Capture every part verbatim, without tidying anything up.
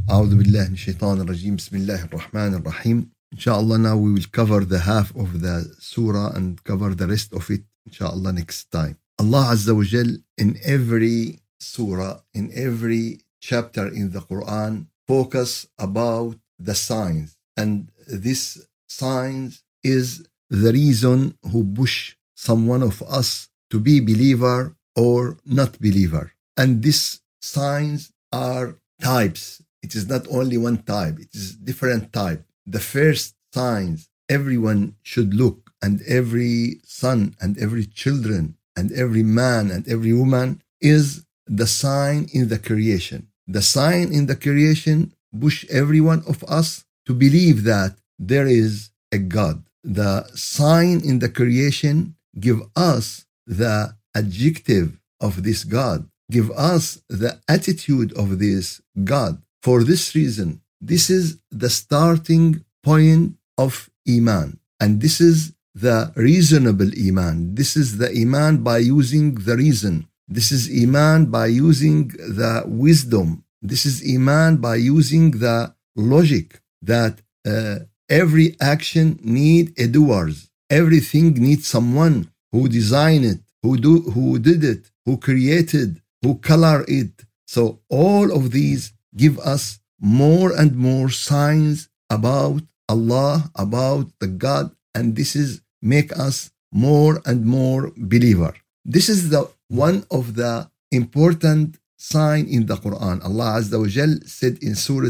أعوذ بالله من الشيطان الرجيم بسم الله الرحمن الرحيم. Inshallah, now we will cover the half of the surah and cover the rest of it, inshallah, next time. Allah Azza wa Jal, in every surah, in every chapter in the Quran, focus about the signs. And this signs is the reason who push some one of us to be believer or not believer. And these signs are types. It is not only one type, it is different type. The first signs everyone should look, and every son and every children and every man and every woman, is the sign in the creation. The sign in the creation push every one of us to believe that there is a God. The sign in the creation give us the adjective of this God, give us the attitude of this God. For this reason, this is the starting point of Iman. And this is the reasonable Iman. This is the Iman by using the reason. This is Iman by using the wisdom. This is Iman by using the logic that uh, every action need a doers. Everything needs someone who designed it, who do, who did it, who created, who color it. So all of these give us more and more signs about Allah, about the God, and this is make us more and more believer. This is the one of the important sign in the Quran. Allah Azza wa Jal said in Surah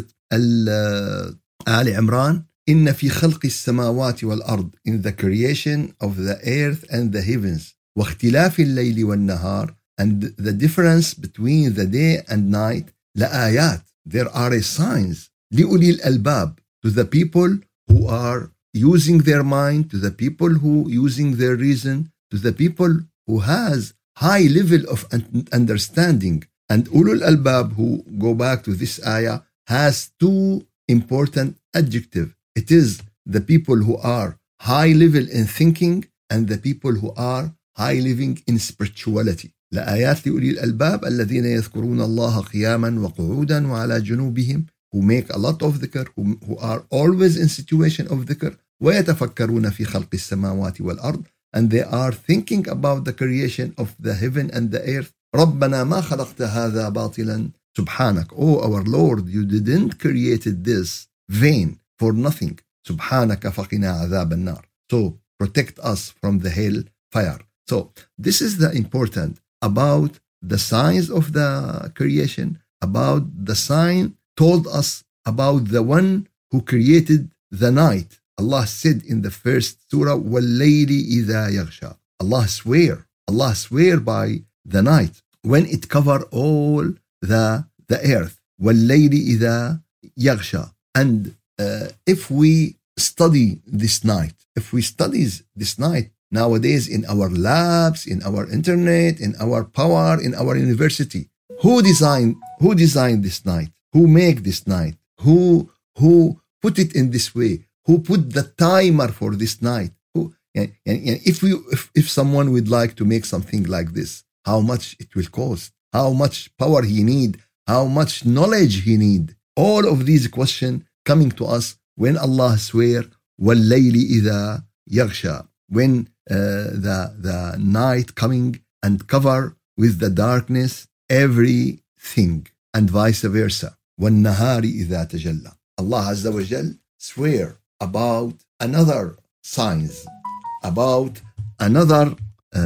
Al Imran, إن في خلق السماوات والأرض, in the creation of the earth and the heavens, واختلاف الليل والنهار, and the difference between the day and night, لآيات, there are signs, لأولي الألباب, to the people who are using their mind, to the people who using their reason, to the people who has high level of understanding. And ulul albab, who go back to this ayah, has two important adjectives. It is the people who are high level in thinking and the people who are high living in spirituality. لآيات لأولي الألباب الذين يذكرون الله قياما وقعودا وعلى جنوبهم, who make a lot of dhikr, who, who are always in situation of dhikr, ويتفكرون في خلق السماوات والأرض, and they are thinking about the creation of the heaven and the earth. ربنا ما خلقت هذا باطلا سبحانك, oh our Lord, you didn't created this vain for nothing. سبحانك فقنا عذاب النار, so protect us from the hell fire. So this is the important about the signs of the creation, about the sign told us about the one who created the night. Allah said in the first surah, وَاللَّيْلِ إِذَا يَغْشَى, Allah swear, Allah swear by the night when it cover all the, the earth. وَاللَّيْلِ إِذَا يَغْشَى. And uh, if we study this night, if we study this night nowadays in our labs, in our internet, in our power, in our university, who designed, who designed this night? Who make this night? Who, who put it in this way? Who put the timer for this night? Who, and, and, and if, we, if, if someone would like to make something like this, how much it will cost? How much power he need? How much knowledge he need? All of these questions coming to us when Allah swear, وَاللَّيْلِ إِذَا يَغْشَى, when uh, the, the night coming and cover with the darkness everything, and vice versa. وَالنَّهَارِ إِذَا تَجَلَّى. Allah Azza wa Jal swear about another signs, about another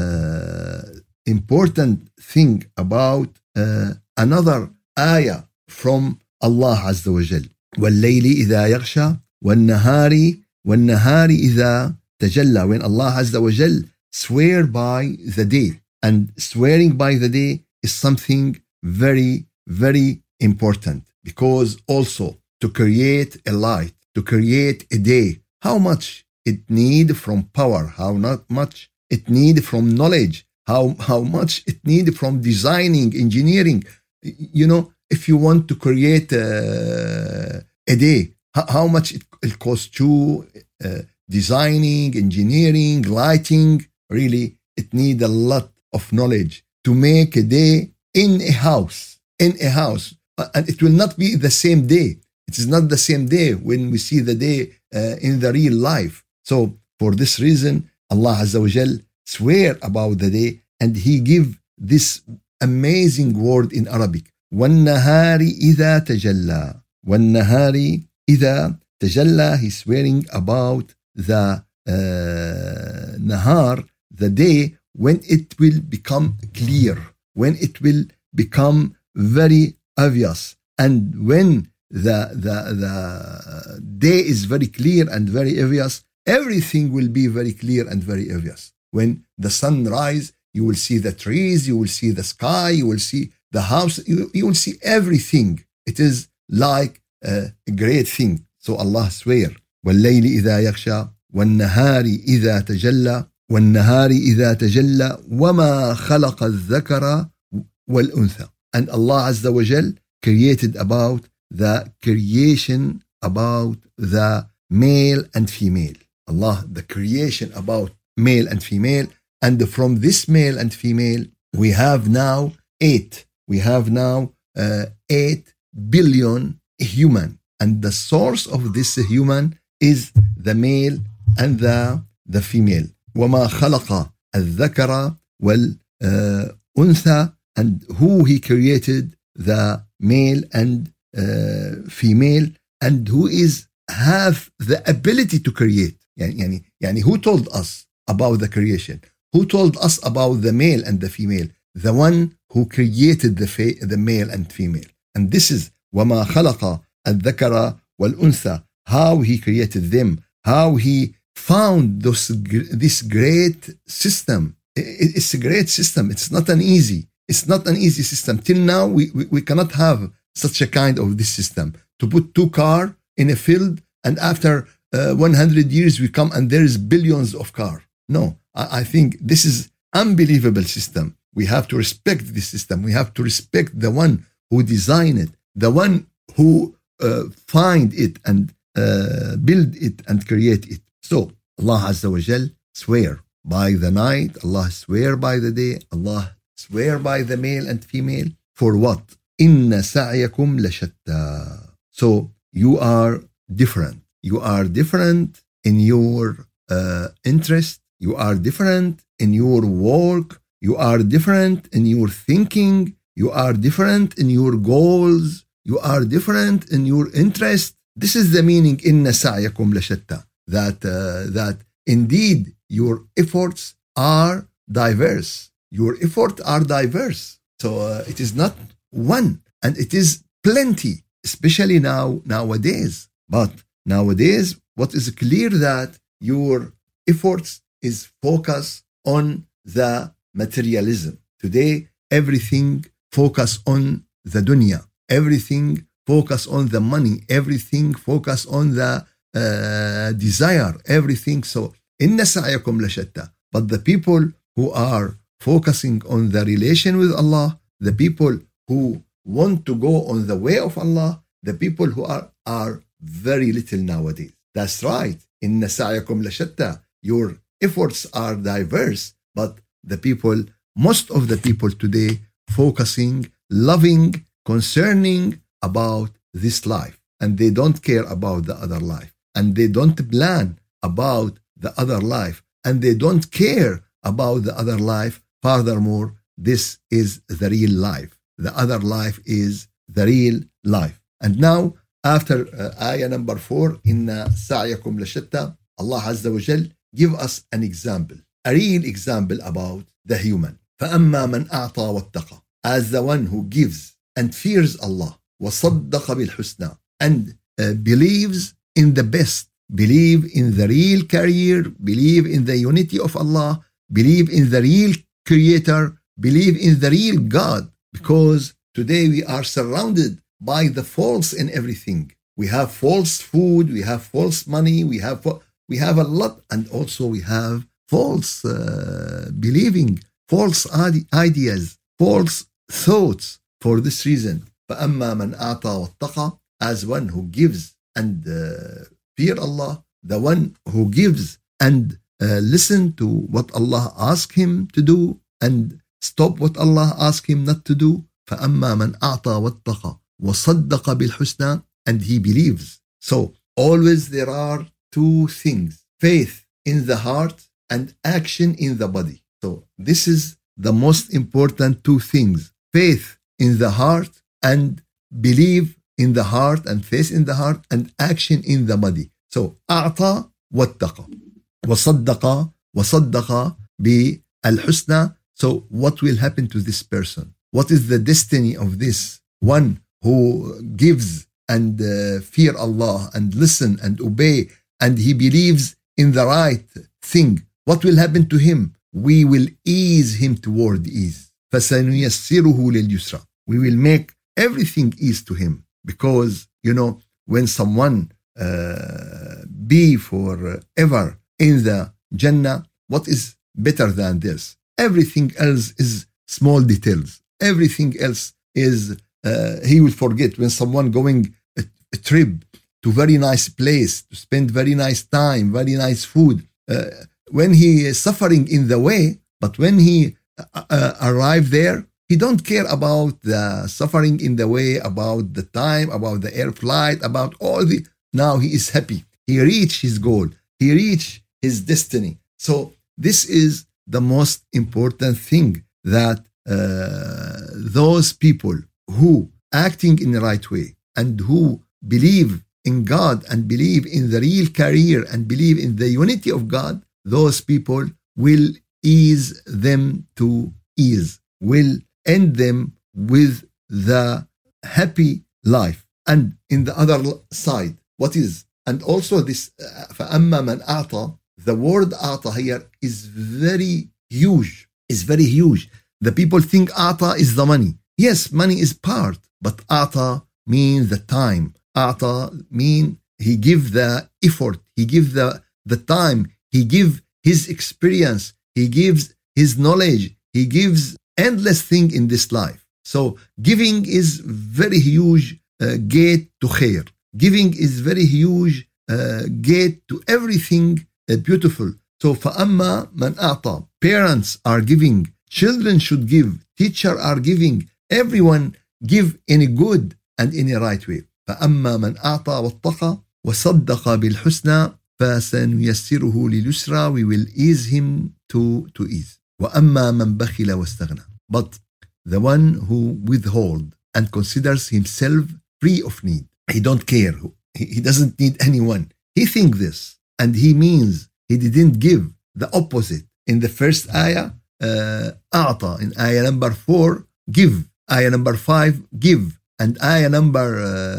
uh, important thing, about uh, another ayah from Allah Azza wa Jal. وَاللَّيْلِ إِذَا يَغْشَى وَالنَّهَارِ وَالنَّهَارِ إِذَا تَجَلَّى. When Allah Azza wa Jal swear by the day, and swearing by the day is something very, very important, because also to create a light, to create a day, how much it need from power, how not much it need from knowledge, how, how much it need from designing, engineering. You know, if you want to create a, a day, how, how much it, it costs you, uh, designing, engineering, lighting. Really, it need a lot of knowledge to make a day in a house, in a house. and it will not be the same day. It is not the same day when we see the day uh, in the real life. So for this reason, Allah Azza wa Jal swear about the day, and He give this amazing word in Arabic. وَالنَّهَارِ إِذَا تَجَلَّى وَالنَّهَارِ إِذَا تَجَلَّى. He's swearing about the uh, nahar, the day when it will become clear, when it will become very obvious, and when the, the, the day is very clear and very obvious, everything will be very clear and very obvious. When the sun rises, you will see the trees, you will see the sky, you will see the house, you, you will see everything. It is like a great thing. So Allah swear, وَاللَّيْلِ إِذَا يَغْشَى وَالنَّهَارِ إِذَا تَجَلَّى وَالنَّهَارِ إِذَا تَجَلَّى وَمَا خَلَقَ الذَّكَرَ وَالْأُنثَى. And Allah Azza wa Jal created about the creation about the male and female. Allah, the creation about male and female. And from this male and female, we have now eight. We have now uh, eight billion human. And the source of this human is the male and the, the female. وَمَا خَلَقَ الذَّكَرَ وَالْأُنثَى. And who He created the male and uh, female, and who is have the ability to create. يعني, يعني who told us about the creation? Who told us about the male and the female? The one who created the, fa- the male and female. And this is وَمَا خَلَقَ الذَّكَرَ وَالْأُنثَى. How He created them, how He found those, this great system. It's a great system. It's not an easy. It's not an easy system. Till now, we, we, we cannot have such a kind of this system. To put two cars in a field, and after uh, one hundred years we come and there is billions of cars. No, I, I think this is unbelievable system. We have to respect this system. We have to respect the one who designed it, the one who uh, find it and uh, build it and create it. So Allah Azza wa Jal swear by the night, Allah swear by the day, Allah swear by the male and female. For what? Inna sa'yakum lashatta. So you are different. You are different in your uh, interest. You are different in your work. You are different in your thinking. You are different in your goals. You are different in your interest. This is the meaning inna sa'yakum lashatta. That uh, that indeed your efforts are diverse. Your efforts are diverse. So uh, it is not one, and it is plenty, especially now nowadays. But nowadays, what is clear that your efforts is focused on the materialism. Today, everything focus on the dunya. Everything focus on the money. Everything focus on the uh, desire. Everything. So, inna sa'yakum lashatta. But the people who are focusing on the relation with Allah, the people who want to go on the way of Allah, the people who are, are very little nowadays. That's right. Inna sa'yakum lashatta. Your efforts are diverse, but the people, most of the people today, focusing, loving, concerning about this life, and they don't care about the other life, and they don't plan about the other life, and they don't care about the other life. Furthermore, this is the real life. The other life is the real life. And now, after uh, ayah number four, inna sa'yakum lashatta, Allah Azza wa Jal give us an example, a real example about the human. فَأَمَّا مَنْ أَعْطَى وَاتَّقَى. As the one who gives and fears Allah, وَصَدَّقَ بِالْحُسْنَى, and uh, believes in the best, believe in the real career, believe in the unity of Allah, believe in the real Creator, believe in the real God, because today we are surrounded by the false in everything. We have false food, we have false money, we have we have a lot, and also we have false uh, believing, false ideas, false thoughts. For this reason, فَأَمَّا مَنْ أَعْطَى وَاتَّقَى, as one who gives and uh, fear Allah, the one who gives and uh, listen to what Allah asks him to do and stop what Allah asks him not to do. فَأَمَّا مَنْ أَعْطَى وَاتَّقَى. وصدق بالحسنى, and he believes. So always there are two things: faith in the heart and action in the body. So this is the most important two things: faith in the heart and believe in the heart, and faith in the heart and action in the body. So أعطى واتقى وصدق وصدق بالحسنى. So what will happen to this person? What is the destiny of this one who gives and uh, fear Allah and listen and obey, and he believes in the right thing? What will happen to him? We will ease him toward ease. فَسَنُيَسِّرُهُ لِلْيُسْرَى. We will make everything ease to him, because, you know, when someone uh, be forever in the Jannah, what is better than this? Everything else is small details. Everything else is, uh, he will forget. When someone going a, a trip to very nice place, to spend very nice time, very nice food, uh, when he is suffering in the way, but when he uh, uh, arrive there, he don't care about the suffering in the way, about the time, about the air flight, about all the, now he is happy. He reached his goal. He reached his destiny. So this is the most important thing, that uh, those people who acting in the right way and who believe in God and believe in the real career and believe in the unity of God, those people will ease them to ease, will end them with the happy life. And in the other side, what is, and also this, فَأَمَّا مَنْ أَعْطَى, the word أعطى here is very huge, is very huge. The people think أعطى is the money. Yes, money is part, but أعطى means the time. أعطى mean he give the effort, he give the, the time, he give his experience, he gives his knowledge, he gives endless thing in this life. So giving is very huge uh, gate to khair. Giving is very huge uh, gate to everything uh, beautiful. So فَأَمَّا مَنْ أَعْطَى, parents are giving, children should give, teacher are giving, everyone give in a good and in a right way. فَأَمَّا مَنْ أَعْطَى وَاتَّقَى وَصَدَّقَ بِالْحُسْنَى فَسَنُيَسِّرُهُ لِلْيُسْرَى, we will ease him to, to ease. وَأَمَّا مَنْ بَخِلَ وَاسْتَغْنَى, but the one who withhold and considers himself free of need, he don't care, he, he doesn't need anyone, he think this, and he means he didn't give, the opposite. In the first ayah, uh, أعطى, in ayah number four, give, ayah number five, give, and ayah number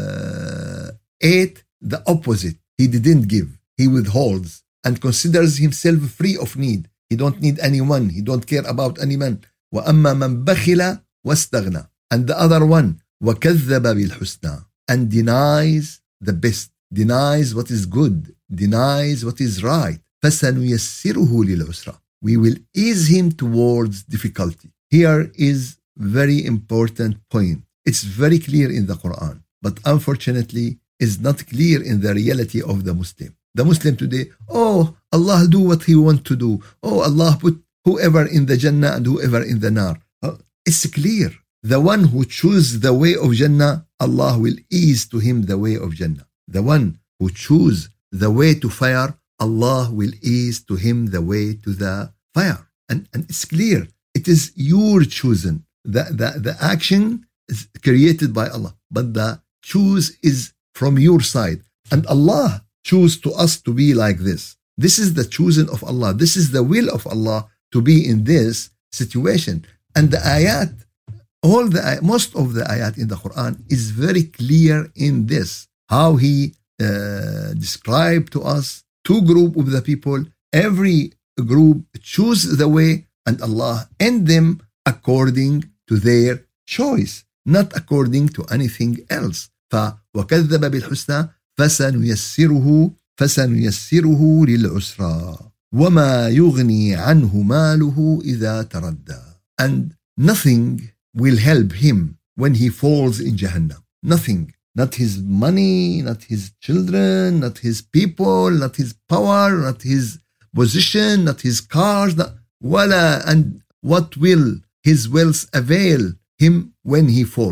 uh, eight, the opposite, he didn't give, he withholds and considers himself free of need. He don't need anyone. He don't care about anyone. وَأَمَّا مَنْ بَخِلَ وَاسْتَغْنَى, and the other one, وَكَذَّبَ بِالْحُسْنَى, and denies the best, denies what is good, denies what is right. فَسَنُيَسِّرُهُ لِلْعُسْرَى, we will ease him towards difficulty. Here is very important point. It's very clear in the Quran, but unfortunately is not clear in the reality of the Muslim. The Muslim today, oh, Allah do what He want to do. Oh, Allah put whoever in the Jannah and whoever in the Nar. Oh, it's clear. The one who chooses the way of Jannah, Allah will ease to him the way of Jannah. The one who chooses the way to fire, Allah will ease to him the way to the fire. And, and it's clear. It is your chosen. The, the, the action is created by Allah, but the choose is from your side. And Allah choose to us to be like this. This is the chosen of Allah. This is the will of Allah to be in this situation. And the ayat, all the most of the ayat in the Quran is very clear in this. How He uh, described to us two group of the people. Every group choose the way, and Allah end them according to their choice, not according to anything else. فَوَكَذَّبَ بِالْحُسْنَى فَسَنُيَسِّرُهُ فَسَنُيَسِّرُهُ لِلْعُسْرَى وَمَا يُغْنِي عَنْهُ مَالُهُ إِذَا تَرَدَّى, and nothing will help him when he falls in Jahannam. Nothing. Not his money, not his children, not his people, not his power, not his position, not his cars, not, وَلَا, and what will his wealth avail him when he falls?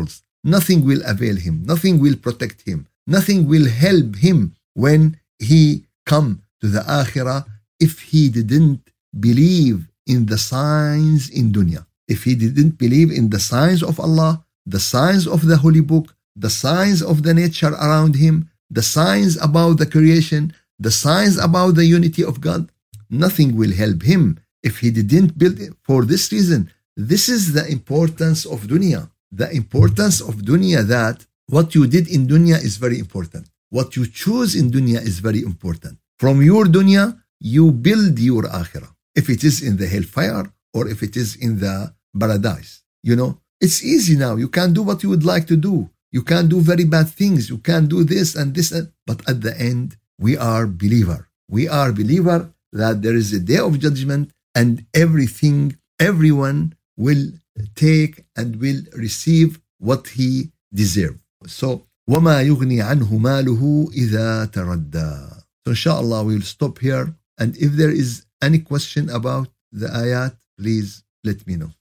nothing will avail him, nothing will protect him, nothing will help him when he come to the akhirah if he didn't believe in the signs in dunya. If he didn't believe in the signs of Allah, the signs of the holy book, the signs of the nature around him, the signs about the creation, the signs about the unity of God, nothing will help him if he didn't build it. For this reason, this is the importance of dunya. The importance of dunya, that what you did in dunya is very important. What you choose in dunya is very important. From your dunya, you build your akhirah. If it is in the hellfire or if it is in the paradise. You know, it's easy now. You can do what you would like to do. You can do very bad things. You can do this and this. And, but at the end, we are believer. We are believer that there is a day of judgment and everything, everyone will take and will receive what he deserves. So, وَمَا يُغْنِي عَنْهُ مَالُهُ إِذَا تَرَدَّى. So inshallah, we will stop here. And if there is any question about the ayat, please let me know.